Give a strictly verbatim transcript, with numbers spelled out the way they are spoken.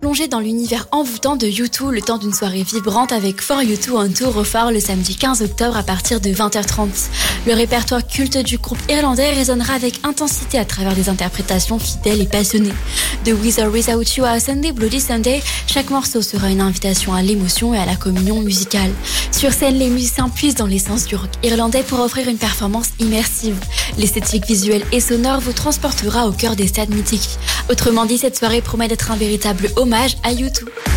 plonger dans l'univers envoûtant de U deux le temps d'une soirée vibrante avec For U deux en tour au Phare le samedi quinze octobre à partir de vingt heures trente. Le répertoire culte du groupe irlandais résonnera avec intensité à travers des interprétations fidèles et passionnées. De With or Without You à Sunday Bloody Sunday, chaque morceau sera une invitation à l'émotion et à la communion musicale. Sur scène, les musiciens puisent dans l'essence du rock irlandais pour offrir une performance immersive. L'esthétique visuelle et sonore vous transportera au cœur des stades mythiques. Autrement dit, cette soirée promet d'être un véritable hommage à U deux.